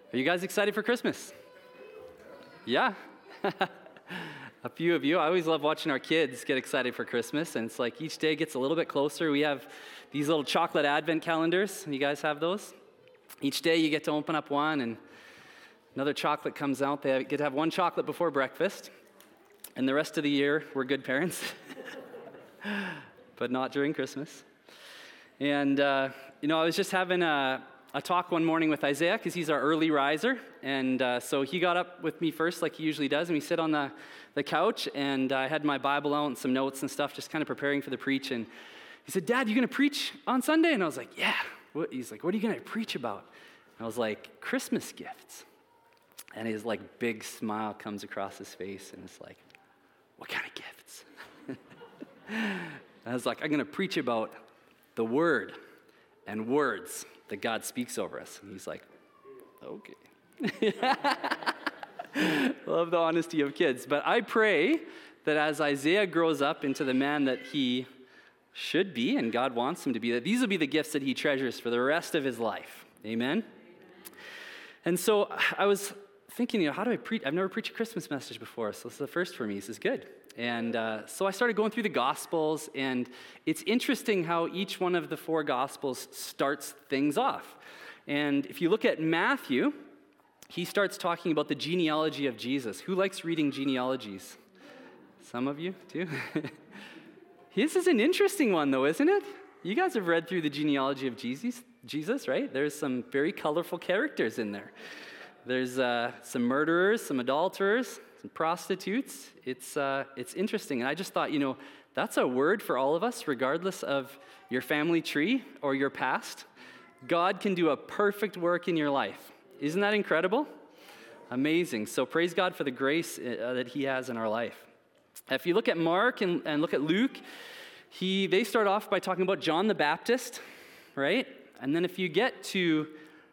Are you guys excited for Christmas? Yeah? A few of you. I always love watching our kids get excited for Christmas, and it's like each day gets a little bit closer. We have these little chocolate advent calendars. You guys have those? Each day you get to open up one, and another chocolate comes out. They get to have one chocolate before breakfast, and the rest of the year we're good parents, but not during Christmas. And, I was just having a talk one morning with Isaiah because he's our early riser. And so he got up with me first like he usually does. And we sit on the couch, and I had my Bible out and some notes and stuff, just kind of preparing for the preach. And he said, "Dad, you going to preach on Sunday?" And I was like, "Yeah." He's like, "What are you going to preach about?" And I was like, "Christmas gifts." And his like big smile comes across his face, and it's like, "What kind of gifts?" I was like, "I'm going to preach about the word and words that God speaks over us." And he's like, "Okay." Love the honesty of kids. But I pray that as Isaiah grows up into the man that he should be, and God wants him to be, that these will be the gifts that he treasures for the rest of his life. Amen? And so I was thinking, how do I preach? I've never preached a Christmas message before, so this is the first for me. This is good. And so I started going through the Gospels, and it's interesting how each one of the four Gospels starts things off. And if you look at Matthew, he starts talking about the genealogy of Jesus. Who likes reading genealogies? Some of you do? This is an interesting one, though, isn't it? You guys have read through the genealogy of Jesus, right? There's some very colorful characters in there. There's some murderers, some adulterers, some prostitutes. It's interesting. And I just thought, that's a word for all of us, regardless of your family tree or your past. God can do a perfect work in your life. Isn't that incredible? Amazing. So praise God for the grace that he has in our life. If you look at Mark and look at Luke, they start off by talking about John the Baptist, right? And then if you get to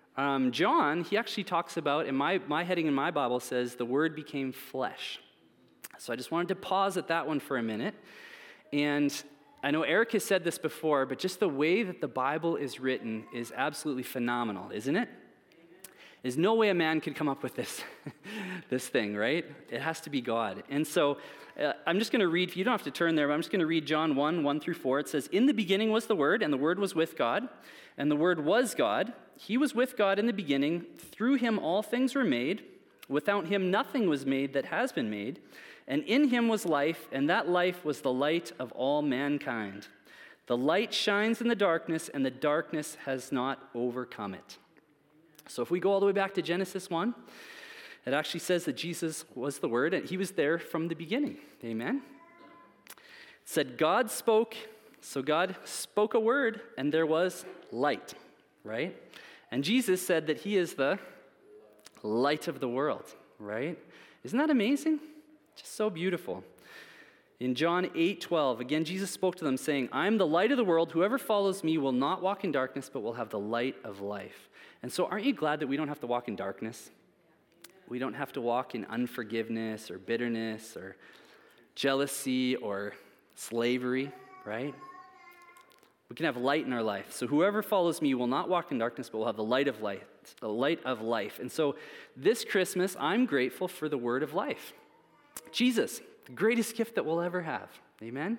John, he actually talks about, and my heading in my Bible says, the Word became flesh. So I just wanted to pause at that one for a minute. And I know Eric has said this before, but just the way that the Bible is written is absolutely phenomenal, isn't it? There's no way a man could come up with this thing, right? It has to be God. And so I'm just going to read, you don't have to turn there, but I'm just going to read John 1 through 4. It says, "In the beginning was the Word, and the Word was with God, and the Word was God. He was with God in the beginning. Through him all things were made. Without him nothing was made that has been made. And in him was life, and that life was the light of all mankind. The light shines in the darkness, and the darkness has not overcome it." So if we go all the way back to Genesis 1, it actually says that Jesus was the Word, and he was there from the beginning. Amen? It said God spoke, so God spoke a word, and there was light, right? And Jesus said that he is the light of the world, right? Isn't that amazing? Just so beautiful. In John 8:12, again, Jesus spoke to them saying, "I am the light of the world. Whoever follows me will not walk in darkness, but will have the light of life." And so aren't you glad that we don't have to walk in darkness? We don't have to walk in unforgiveness or bitterness or jealousy or slavery, right? We can have light in our life. So whoever follows me will not walk in darkness, but will have the light of life. And so this Christmas, I'm grateful for the word of life. Jesus, the greatest gift that we'll ever have. Amen?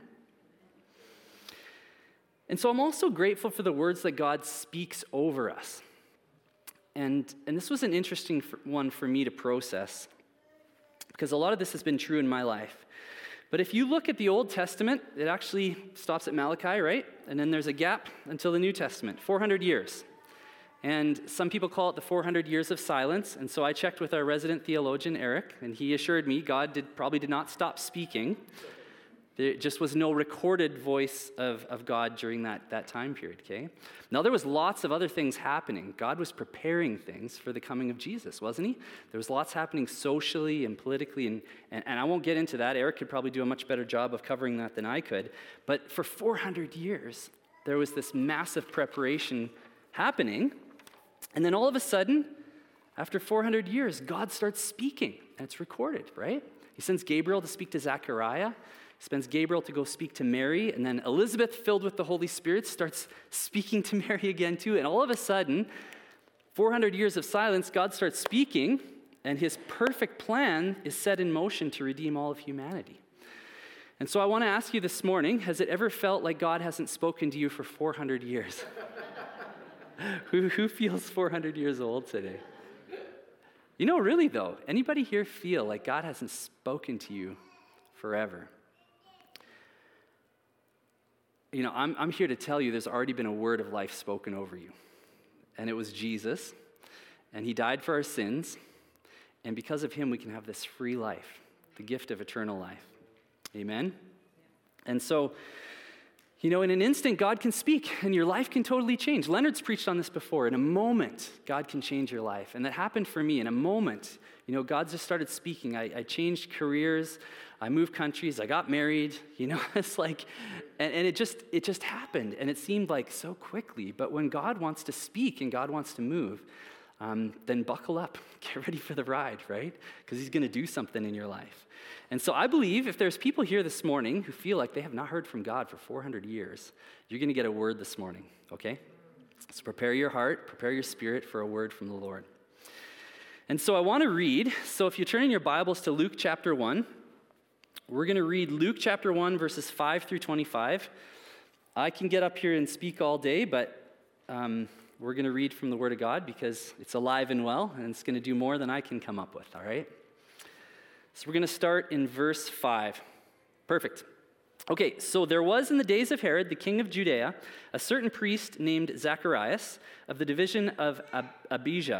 And so I'm also grateful for the words that God speaks over us. And this was an interesting one for me to process, because a lot of this has been true in my life. But if you look at the Old Testament, it actually stops at Malachi, right? And then there's a gap until the New Testament, 400 years. And some people call it the 400 years of silence. And so I checked with our resident theologian, Eric, and he assured me God probably did not stop speaking. There just was no recorded voice of God during that time period, okay? Now, there was lots of other things happening. God was preparing things for the coming of Jesus, wasn't he? There was lots happening socially and politically, and I won't get into that. Eric could probably do a much better job of covering that than I could. But for 400 years, there was this massive preparation happening, and then all of a sudden, after 400 years, God starts speaking, and it's recorded, right? He sends Gabriel to speak to Zechariah. Spends Gabriel to go speak to Mary, and then Elizabeth, filled with the Holy Spirit, starts speaking to Mary again too. And all of a sudden, 400 years of silence, God starts speaking, and his perfect plan is set in motion to redeem all of humanity. And so I want to ask you this morning, has it ever felt like God hasn't spoken to you for 400 years? Who feels 400 years old today? You know, really though, anybody here feel like God hasn't spoken to you forever? You know, I'm here to tell you there's already been a word of life spoken over you. And it was Jesus, and he died for our sins, and because of him we can have this free life, the gift of eternal life. Amen? And so, you know, in an instant, God can speak, and your life can totally change. Leonard's preached on this before. In a moment, God can change your life. And that happened for me. In a moment, you know, God just started speaking. I changed careers. I moved countries. I got married. You know, it's like, and it just happened. And it seemed like so quickly. But when God wants to speak and God wants to move, then buckle up. Get ready for the ride, right? Because he's going to do something in your life. And so I believe if there's people here this morning who feel like they have not heard from God for 400 years, you're going to get a word this morning, okay? So prepare your heart, prepare your spirit for a word from the Lord. And so I want to read, so if you turn in your Bibles to Luke chapter 1, we're going to read Luke chapter 1, verses 5 through 25. I can get up here and speak all day, but we're going to read from the Word of God because it's alive and well, and it's going to do more than I can come up with, all right? So we're going to start in verse 5. Perfect. Okay, so there was in the days of Herod, the king of Judea, a certain priest named Zacharias of the division of Abijah.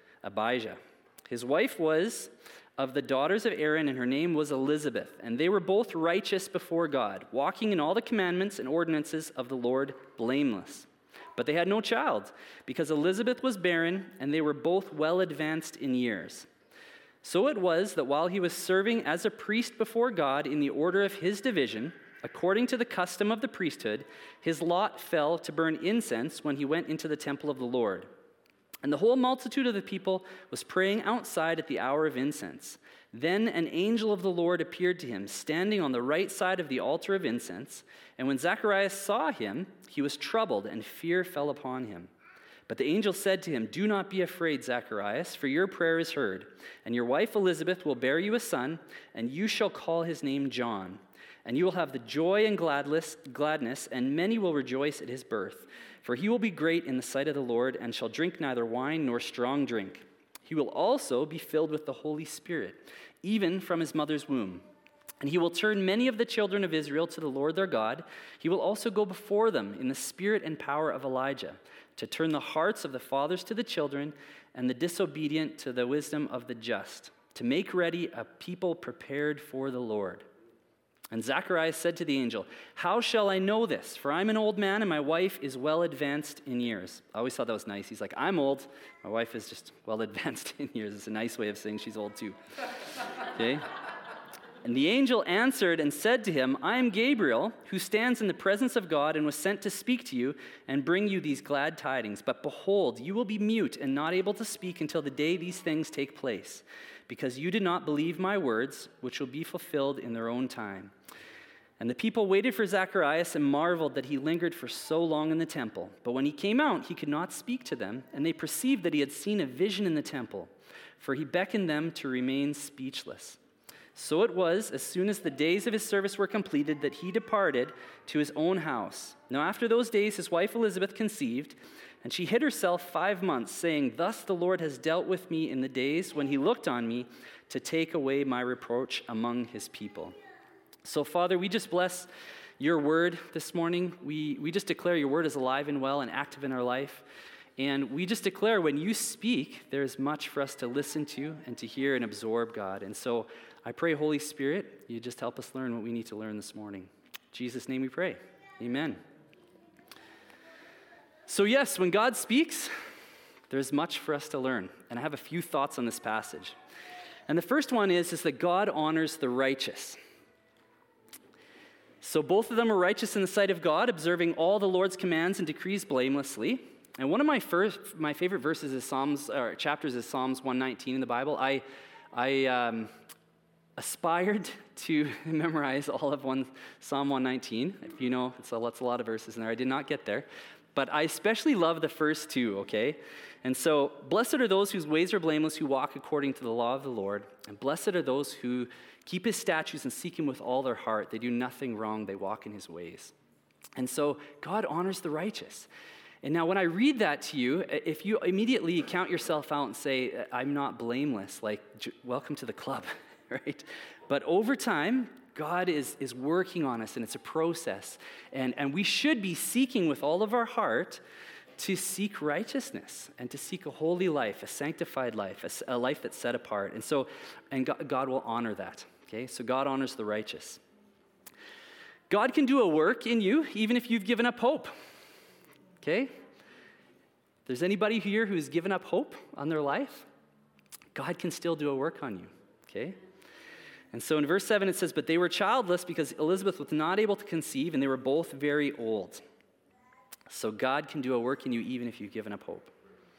His wife was of the daughters of Aaron, and her name was Elizabeth. And they were both righteous before God, walking in all the commandments and ordinances of the Lord blameless. But they had no child, because Elizabeth was barren, and they were both well advanced in years. So it was that while he was serving as a priest before God in the order of his division, according to the custom of the priesthood, his lot fell to burn incense when he went into the temple of the Lord. And the whole multitude of the people was praying outside at the hour of incense. Then an angel of the Lord appeared to him, standing on the right side of the altar of incense. And when Zacharias saw him, he was troubled, and fear fell upon him. But the angel said to him, "Do not be afraid, Zacharias, for your prayer is heard. And your wife Elizabeth will bear you a son, and you shall call his name John. And you will have the joy and gladness, and many will rejoice at his birth. For he will be great in the sight of the Lord, and shall drink neither wine nor strong drink. He will also be filled with the Holy Spirit, even from his mother's womb. And he will turn many of the children of Israel to the Lord their God. He will also go before them in the spirit and power of Elijah, to turn the hearts of the fathers to the children, and the disobedient to the wisdom of the just, to make ready a people prepared for the Lord." And Zacharias said to the angel, "How shall I know this? For I'm an old man, and my wife is well advanced in years." I always thought that was nice. He's like, "I'm old. My wife is just well advanced in years." It's a nice way of saying she's old too. Okay? And the angel answered and said to him, "I am Gabriel, who stands in the presence of God and was sent to speak to you and bring you these glad tidings. But behold, you will be mute and not able to speak until the day these things take place, because you did not believe my words, which will be fulfilled in their own time." And the people waited for Zacharias and marveled that he lingered for so long in the temple. But when he came out, he could not speak to them, and they perceived that he had seen a vision in the temple, for he beckoned them to remain speechless. So it was, as soon as the days of his service were completed, that he departed to his own house. Now after those days his wife Elizabeth conceived, and she hid herself 5 months, saying, "Thus the Lord has dealt with me in the days when he looked on me to take away my reproach among his people." So Father, we just bless your word this morning. We just declare your word is alive and well and active in our life. And we just declare when you speak, there's much for us to listen to and to hear and absorb, God. And so I pray, Holy Spirit, you just help us learn what we need to learn this morning. In Jesus' name we pray. Amen. So yes, when God speaks, there's much for us to learn. And I have a few thoughts on this passage. And the first one is that God honors the righteous. So both of them are righteous in the sight of God, observing all the Lord's commands and decrees blamelessly. And one of my favorite verses is chapters is Psalms 119 in the Bible. I aspired to memorize all of Psalm 119. If you know, that's a lot of verses in there. I did not get there. But I especially love the first two, okay? And so, blessed are those whose ways are blameless, who walk according to the law of the Lord. And blessed are those who keep his statutes and seek him with all their heart. They do nothing wrong. They walk in his ways. And so, God honors the righteous. And now, when I read that to you, if you immediately count yourself out and say, I'm not blameless, like, welcome to the club, right? But over time, God is working on us, and it's a process. And we should be seeking with all of our heart to seek righteousness and to seek a holy life, a sanctified life, a life that's set apart. And God will honor that, okay? So God honors the righteous. God can do a work in you even if you've given up hope, okay? If there's anybody here who's given up hope on their life, God can still do a work on you, okay? And so in verse 7 it says, but they were childless because Elizabeth was not able to conceive, and they were both very old. So God can do a work in you even if you've given up hope.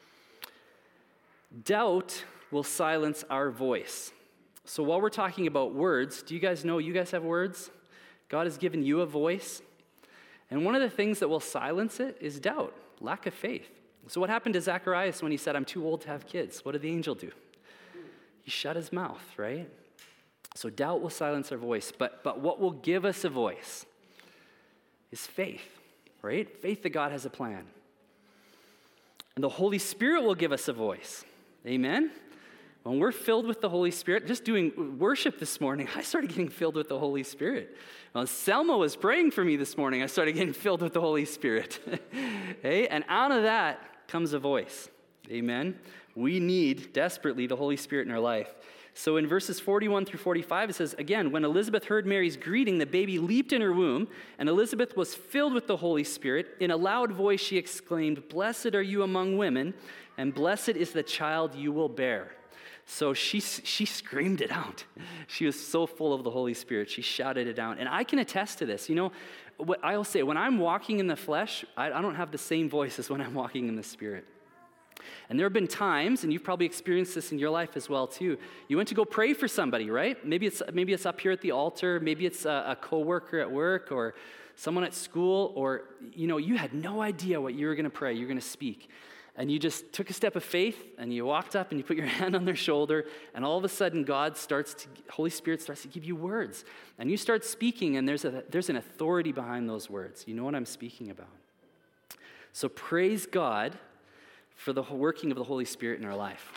Doubt will silence our voice. So while we're talking about words, do you guys know you guys have words? God has given you a voice. And one of the things that will silence it is doubt, lack of faith. So what happened to Zacharias when he said, I'm too old to have kids? What did the angel do? He shut his mouth, right? So doubt will silence our voice. But what will give us a voice is faith. Right? Faith that God has a plan. And the Holy Spirit will give us a voice. Amen? When we're filled with the Holy Spirit, just doing worship this morning, I started getting filled with the Holy Spirit. When Selma was praying for me this morning, I started getting filled with the Holy Spirit. Hey? And out of that comes a voice. Amen? We need desperately the Holy Spirit in our life. So in verses 41 through 45, it says, again, when Elizabeth heard Mary's greeting, the baby leaped in her womb, and Elizabeth was filled with the Holy Spirit. In a loud voice, she exclaimed, blessed are you among women, and blessed is the child you will bear. So she screamed it out. She was so full of the Holy Spirit. She shouted it out. And I can attest to this. You know, what I'll say, when I'm walking in the flesh, I don't have the same voice as when I'm walking in the Spirit. And there have been times, and you've probably experienced this in your life as well too. You went to go pray for somebody, right? Maybe it's up here at the altar. Maybe it's a coworker at work or someone at school, or you had no idea what you were going to pray. You were going to speak, and you just took a step of faith, and you walked up and you put your hand on their shoulder, and all of a sudden, Holy Spirit starts to give you words, and you start speaking, and there's an authority behind those words. You know what I'm speaking about. So praise God for the working of the Holy Spirit in our life.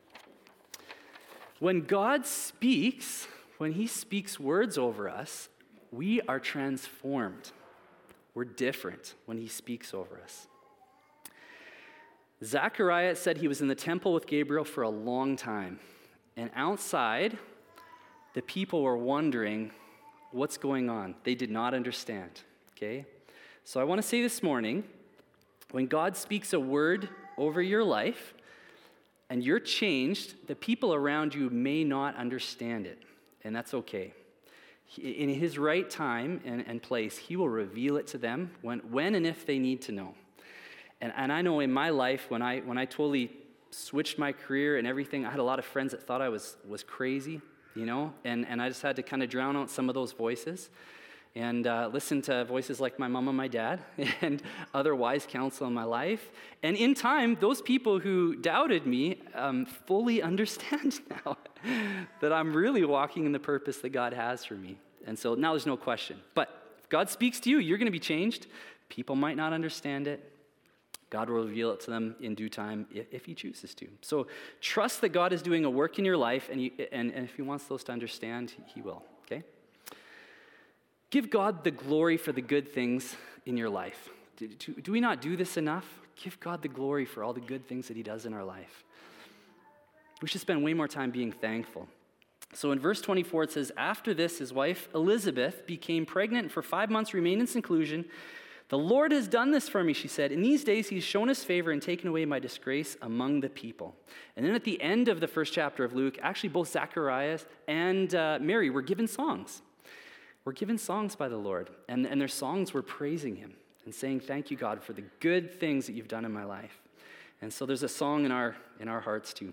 When God speaks, when he speaks words over us, we are transformed. We're different when he speaks over us. Zacharias said he was in the temple with Gabriel for a long time. And outside, the people were wondering what's going on. They did not understand, okay? So I want to say this morning, when God speaks a word over your life, and you're changed, the people around you may not understand it, and that's okay. In his right time and place, he will reveal it to them when and if they need to know. And I know in my life, when I totally switched my career and everything, I had a lot of friends that thought I was crazy, and I just had to kind of drown out some of those voices. And listen to voices like my mom and my dad and other wise counsel in my life. And in time, those people who doubted me fully understand now that I'm really walking in the purpose that God has for me. And so now there's no question. But if God speaks to you, you're going to be changed. People might not understand it. God will reveal it to them in due time if he chooses to. So trust that God is doing a work in your life, and if he wants those to understand, he will, okay? Give God the glory for the good things in your life. Do we not do this enough? Give God the glory for all the good things that he does in our life. We should spend way more time being thankful. So in verse 24, it says, after this, his wife Elizabeth became pregnant and for 5 months remained in seclusion. The Lord has done this for me, she said. In these days, he's shown his favor and taken away my disgrace among the people. And then at the end of the first chapter of Luke, actually both Zacharias and Mary were given songs. We're given songs by the Lord, and their songs were praising him and saying, thank you, God, for the good things that you've done in my life. And so there's a song in our hearts too.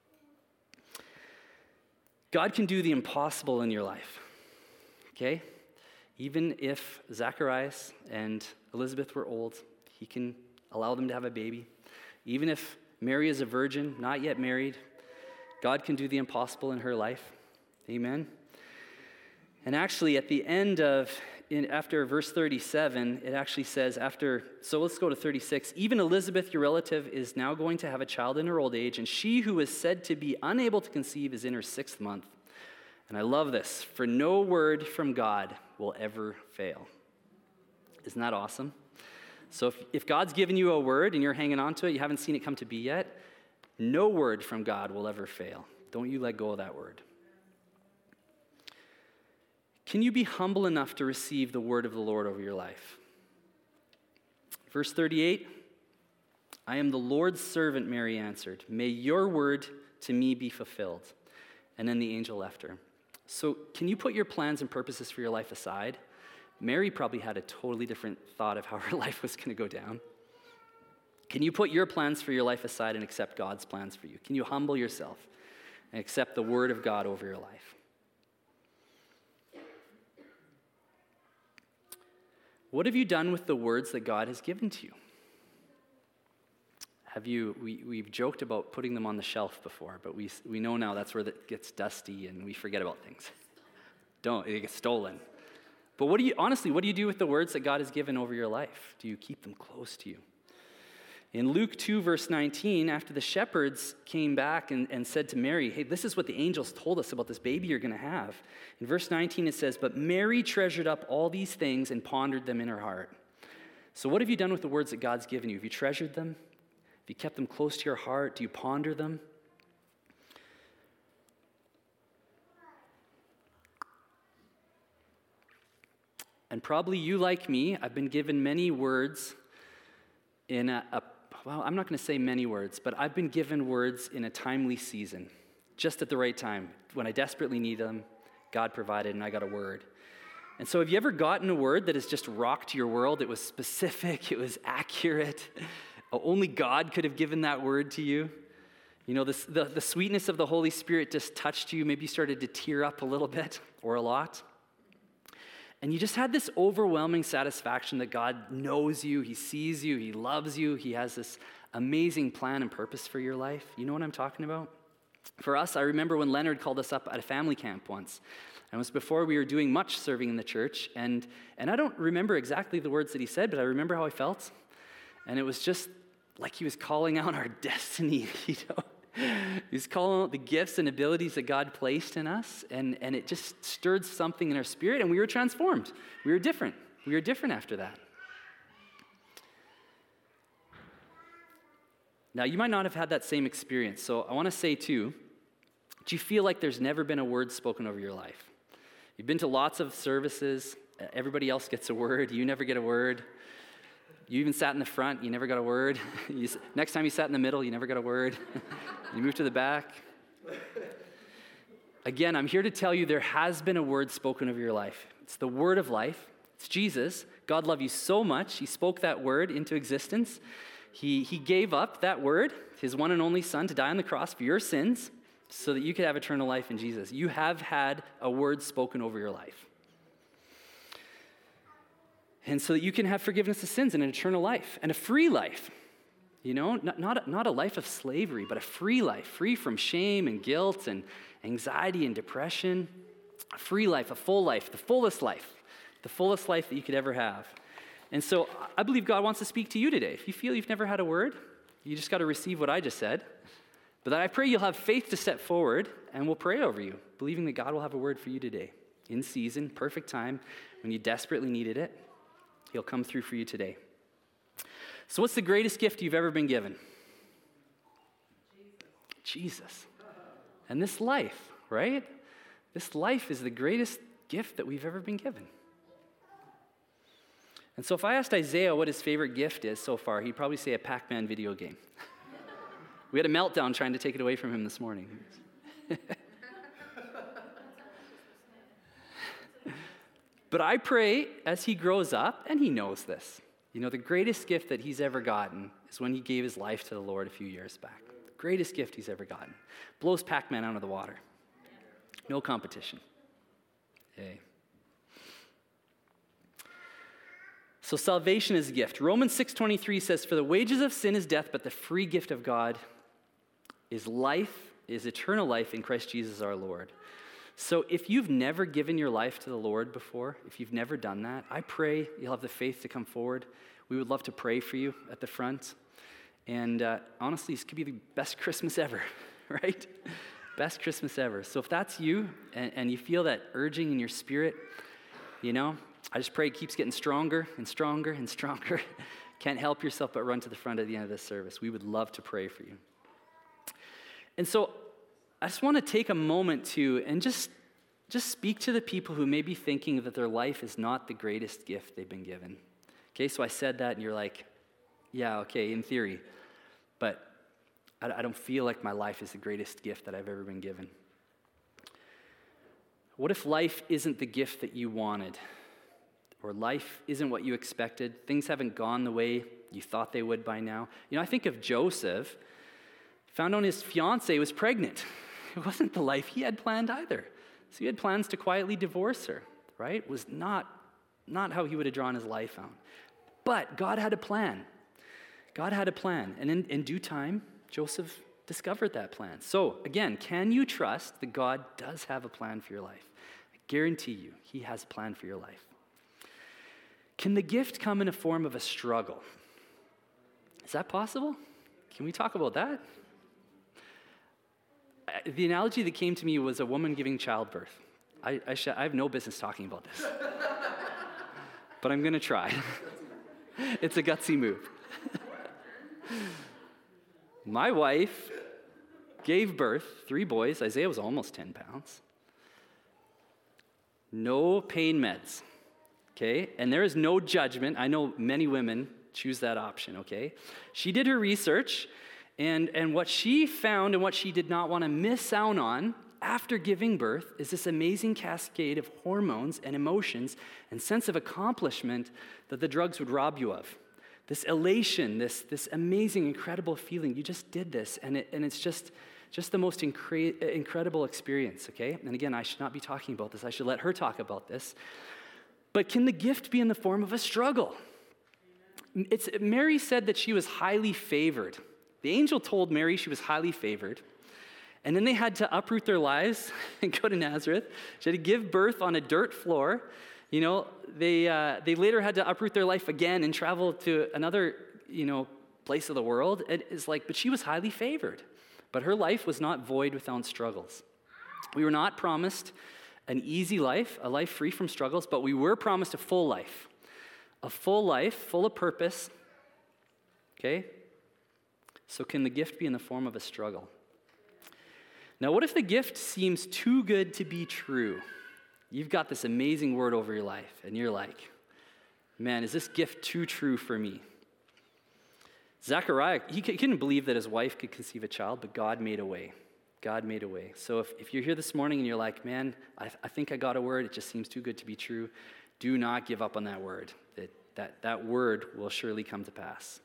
God can do the impossible in your life, okay? Even if Zacharias and Elizabeth were old, he can allow them to have a baby. Even if Mary is a virgin, not yet married. God can do the impossible in her life. Amen. And actually, at the end after verse 37, it actually says so let's go to 36. Even Elizabeth, your relative, is now going to have a child in her old age, and she who is said to be unable to conceive is in her 6th month. And I love this. For no word from God will ever fail. Isn't that awesome? So if God's given you a word and you're hanging on to it, you haven't seen it come to be yet, no word from God will ever fail. Don't you let go of that word. Can you be humble enough to receive the word of the Lord over your life? Verse 38, I am the Lord's servant, Mary answered. May your word to me be fulfilled. And then the angel left her. So can you put your plans and purposes for your life aside? Mary probably had a totally different thought of how her life was going to go down. Can you put your plans for your life aside and accept God's plans for you? Can you humble yourself and accept the word of God over your life? What have you done with the words that God has given to you? We've joked about putting them on the shelf before, but we know now that's where it gets dusty and we forget about things. It gets stolen. But what do you do with the words that God has given over your life? Do you keep them close to you? In Luke 2, verse 19, after the shepherds came back and said to Mary, hey, this is what the angels told us about this baby you're going to have. In verse 19, it says, but Mary treasured up all these things and pondered them in her heart. So what have you done with the words that God's given you? Have you treasured them? Have you kept them close to your heart? Do you ponder them? And probably you, like me, I've been given many words in I'm not going to say many words, but I've been given words in a timely season, just at the right time. When I desperately need them, God provided and I got a word. And so have you ever gotten a word that has just rocked your world? It was specific, it was accurate. Only God could have given that word to you. You know, the sweetness of the Holy Spirit just touched you. Maybe you started to tear up a little bit or a lot. And you just had this overwhelming satisfaction that God knows you, He sees you, He loves you, He has this amazing plan and purpose for your life. You know what I'm talking about? For us, I remember when Leonard called us up at a family camp once. And it was before we were doing much serving in the church. And I don't remember exactly the words that he said, but I remember how I felt. And it was just like he was calling out our destiny, you know? He was calling out the gifts and abilities that God placed in us, and it just stirred something in our spirit, and we were transformed. We were different. We were different after that. Now, you might not have had that same experience, so I want to say, too, do you feel like there's never been a word spoken over your life? You've been to lots of services. Everybody else gets a word. You never get a word. You even sat in the front, you never got a word. Next time you sat in the middle, you never got a word. You moved to the back. Again, I'm here to tell you there has been a word spoken over your life. It's the word of life. It's Jesus. God loved you so much, He spoke that word into existence. He gave up that word, His one and only Son, to die on the cross for your sins so that you could have eternal life in Jesus. You have had a word spoken over your life. And so that you can have forgiveness of sins and an eternal life and a free life. You know, not a life of slavery, but a free life, free from shame and guilt and anxiety and depression. A free life, a full life, the fullest life that you could ever have. And so I believe God wants to speak to you today. If you feel you've never had a word, you just got to receive what I just said. But I pray you'll have faith to step forward, and we'll pray over you, believing that God will have a word for you today. In season, perfect time, when you desperately needed it. He'll come through for you today. So what's the greatest gift you've ever been given? Jesus. And this life, right? This life is the greatest gift that we've ever been given. And so if I asked Isaiah what his favorite gift is so far, he'd probably say a Pac-Man video game. We had a meltdown trying to take it away from him this morning. But I pray as he grows up, and he knows this, you know, the greatest gift that he's ever gotten is when he gave his life to the Lord a few years back. The greatest gift he's ever gotten. Blows Pac-Man out of the water. No competition. Hey. So salvation is a gift. Romans 6:23 says, "For the wages of sin is death, but the free gift of God is life, is eternal life in Christ Jesus our Lord." So if you've never given your life to the Lord before, if you've never done that, I pray you'll have the faith to come forward. We would love to pray for you at the front. And honestly, this could be the best Christmas ever, right? Best Christmas ever. So if that's you and you feel that urging in your spirit, I just pray it keeps getting stronger and stronger and stronger. Can't help yourself but run to the front at the end of this service. We would love to pray for you. And so I just want to take a moment and just speak to the people who may be thinking that their life is not the greatest gift they've been given. Okay, so I said that and you're like, yeah, okay, in theory, but I don't feel like my life is the greatest gift that I've ever been given. What if life isn't the gift that you wanted? Or life isn't what you expected? Things haven't gone the way you thought they would by now. I think of Joseph, found out his fiancée was pregnant. It wasn't the life he had planned either. So he had plans to quietly divorce her, right? It was not how he would have drawn his life out. But God had a plan. God had a plan. And in due time, Joseph discovered that plan. So again, can you trust that God does have a plan for your life? I guarantee you, he has a plan for your life. Can the gift come in a form of a struggle? Is that possible? Can we talk about that? The analogy that came to me was a woman giving childbirth. I have no business talking about this. But I'm going to try. It's a gutsy move. My wife gave birth, 3 boys. Isaiah was almost 10 pounds. No pain meds, okay? And there is no judgment. I know many women choose that option, okay? She did her research, and what she found and what she did not want to miss out on after giving birth is this amazing cascade of hormones and emotions and sense of accomplishment that the drugs would rob you of. This elation, this amazing, incredible feeling. You just did this, and it's just the most incredible experience, okay? And again, I should not be talking about this. I should let her talk about this. But can the gift be in the form of a struggle? Mary said that she was highly favored. The angel told Mary she was highly favored. And then they had to uproot their lives and go to Nazareth. She had to give birth on a dirt floor. They later had to uproot their life again and travel to another, place of the world. But she was highly favored. But her life was not void without struggles. We were not promised an easy life, a life free from struggles, but we were promised a full life full of purpose. Okay? So can the gift be in the form of a struggle? Now, what if the gift seems too good to be true? You've got this amazing word over your life, and you're like, man, is this gift too true for me? Zechariah, he couldn't believe that his wife could conceive a child, but God made a way. God made a way. So if you're here this morning and you're like, man, I think I got a word, it just seems too good to be true, do not give up on that word. That word will surely come to pass.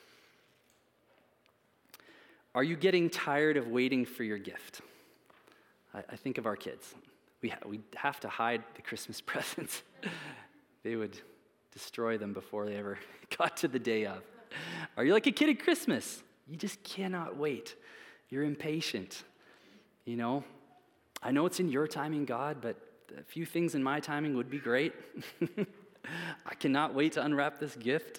Are you getting tired of waiting for your gift? I think of our kids. We have to hide the Christmas presents. They would destroy them before they ever got to the day of. Are you like a kid at Christmas? You just cannot wait. You're impatient. I know it's in your timing, God, but a few things in my timing would be great. I cannot wait to unwrap this gift.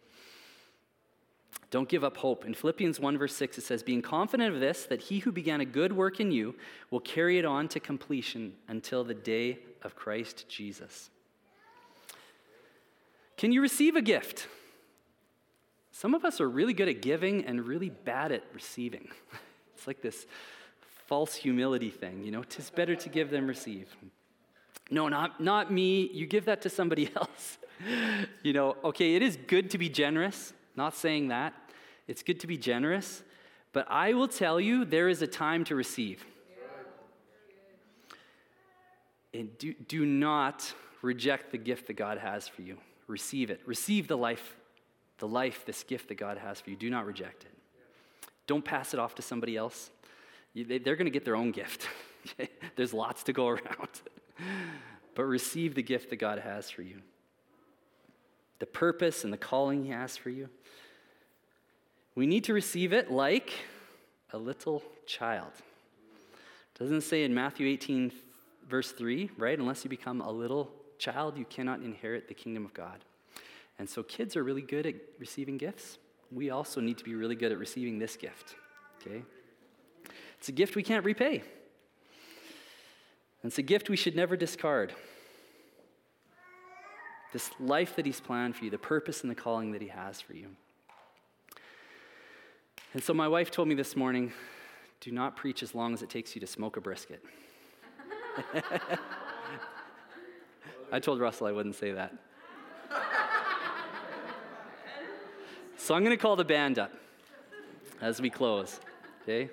Don't give up hope. In Philippians 1, verse 6, it says, being confident of this, that he who began a good work in you will carry it on to completion until the day of Christ Jesus. Can you receive a gift? Some of us are really good at giving and really bad at receiving. It's like this false humility thing, 'tis better to give than receive. No, not me. You give that to somebody else. Okay, it is good to be generous. Not saying that. It's good to be generous. But I will tell you, there is a time to receive. And do not reject the gift that God has for you. Receive it. Receive the life, this gift that God has for you. Do not reject it. Don't pass it off to somebody else. They're going to get their own gift. There's lots to go around. But receive the gift that God has for you. the purpose and the calling he has for you. We need to receive it like a little child. Doesn't it say in Matthew 18, verse 3, right? Unless you become a little child, you cannot inherit the kingdom of God. And so kids are really good at receiving gifts. We also need to be really good at receiving this gift, okay? It's a gift we can't repay. And it's a gift we should never discard. This life that he's planned for you, the purpose and the calling that he has for you. And so my wife told me this morning, do not preach as long as it takes you to smoke a brisket. I told Russell I wouldn't say that. So I'm going to call the band up as we close, okay?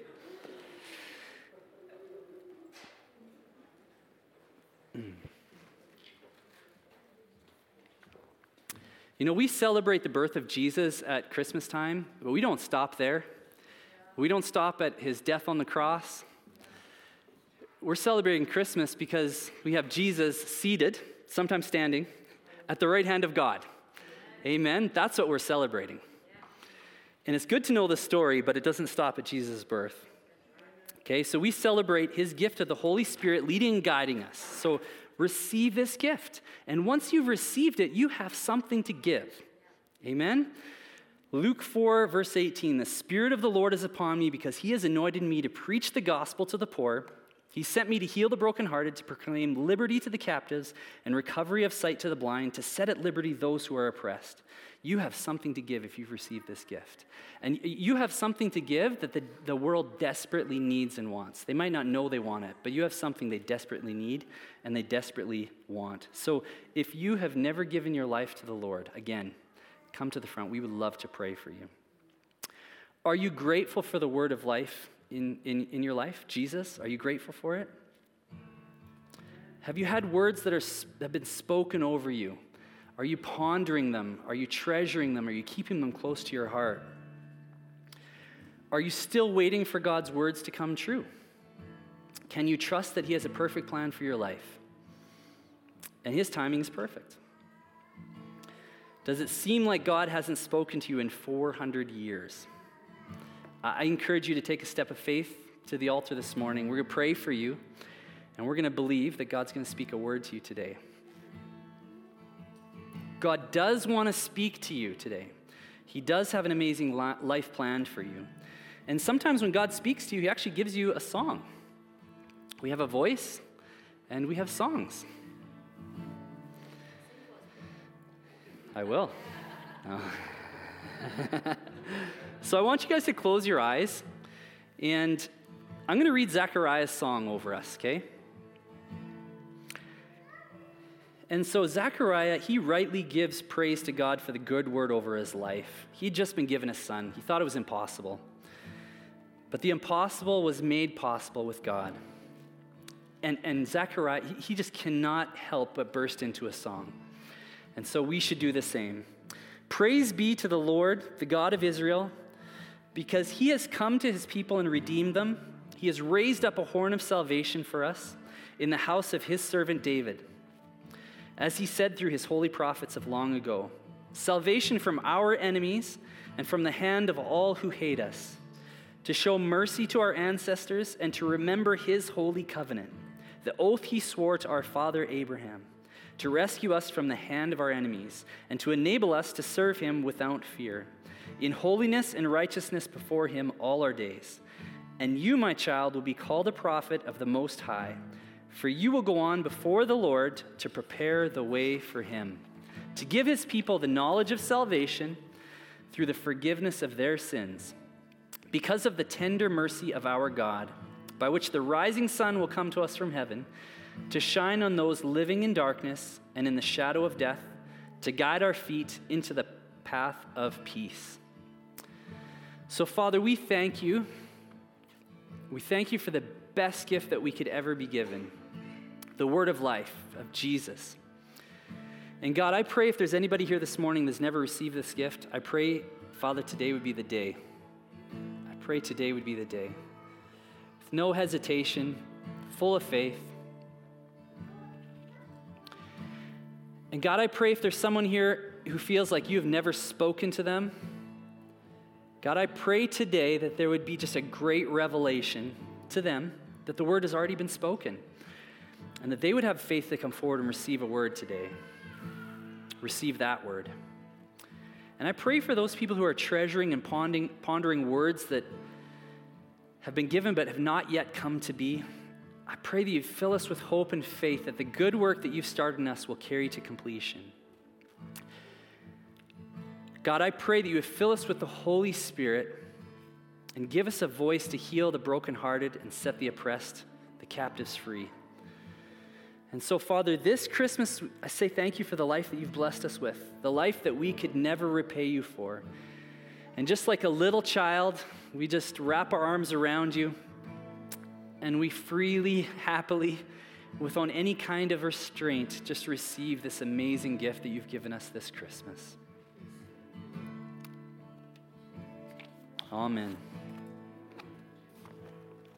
You know, we celebrate the birth of Jesus at Christmas time, but we don't stop there. We don't stop at his death on the cross. We're celebrating Christmas because we have Jesus seated, sometimes standing, at the right hand of God. Amen? That's what we're celebrating. And it's good to know the story, but it doesn't stop at Jesus' birth. Okay, so we celebrate his gift of the Holy Spirit leading and guiding us. So receive this gift. And once you've received it, you have something to give. Amen? Luke 4, verse 18, the Spirit of the Lord is upon me because he has anointed me to preach the gospel to the poor. He sent me to heal the brokenhearted, to proclaim liberty to the captives and recovery of sight to the blind, to set at liberty those who are oppressed. You have something to give if you've received this gift. And you have something to give that the world desperately needs and wants. They might not know they want it, but you have something they desperately need and they desperately want. So if you have never given your life to the Lord, again, come to the front. We would love to pray for you. Are you grateful for the word of life in your life, Jesus? Are you grateful for it? Have you had words that have been spoken over you? Are you pondering them? Are you treasuring them? Are you keeping them close to your heart? Are you still waiting for God's words to come true? Can you trust that he has a perfect plan for your life? And his timing is perfect. Does it seem like God hasn't spoken to you in 400 years? I encourage you to take a step of faith to the altar this morning. We're going to pray for you, and we're going to believe that God's going to speak a word to you today. God does want to speak to you today. He does have an amazing life planned for you. And sometimes when God speaks to you, he actually gives you a song. We have a voice, and we have songs. I will. So I want you guys to close your eyes, and I'm going to read Zechariah's song over us, okay? And so Zechariah, he rightly gives praise to God for the good word over his life. He'd just been given a son. He thought it was impossible. But the impossible was made possible with God. And Zechariah, he just cannot help but burst into a song. And so we should do the same. Praise be to the Lord, the God of Israel, because he has come to his people and redeemed them. He has raised up a horn of salvation for us in the house of his servant David. As he said through his holy prophets of long ago, salvation from our enemies and from the hand of all who hate us, to show mercy to our ancestors and to remember his holy covenant, the oath he swore to our father Abraham, to rescue us from the hand of our enemies and to enable us to serve him without fear, in holiness and righteousness before him all our days. And you, my child, will be called a prophet of the Most High, for you will go on before the Lord to prepare the way for him, to give his people the knowledge of salvation through the forgiveness of their sins, because of the tender mercy of our God, by which the rising sun will come to us from heaven, to shine on those living in darkness and in the shadow of death, to guide our feet into the path of peace. So, Father, we thank you. We thank you for the best gift that we could ever be given, the word of life, of Jesus. And God, I pray if there's anybody here this morning that's never received this gift, I pray, Father, today would be the day. I pray today would be the day. With no hesitation, full of faith. And God, I pray if there's someone here who feels like you have never spoken to them, God, I pray today that there would be just a great revelation to them that the word has already been spoken, and that they would have faith to come forward and receive a word today. Receive that word. And I pray for those people who are treasuring and pondering words that have been given but have not yet come to be. I pray that you fill us with hope and faith that the good work that you've started in us will carry to completion. God, I pray that you would fill us with the Holy Spirit and give us a voice to heal the brokenhearted and set the oppressed, the captives free. And so, Father, this Christmas, I say thank you for the life that you've blessed us with, the life that we could never repay you for. And just like a little child, we just wrap our arms around you, and we freely, happily, without any kind of restraint, just receive this amazing gift that you've given us this Christmas. Amen.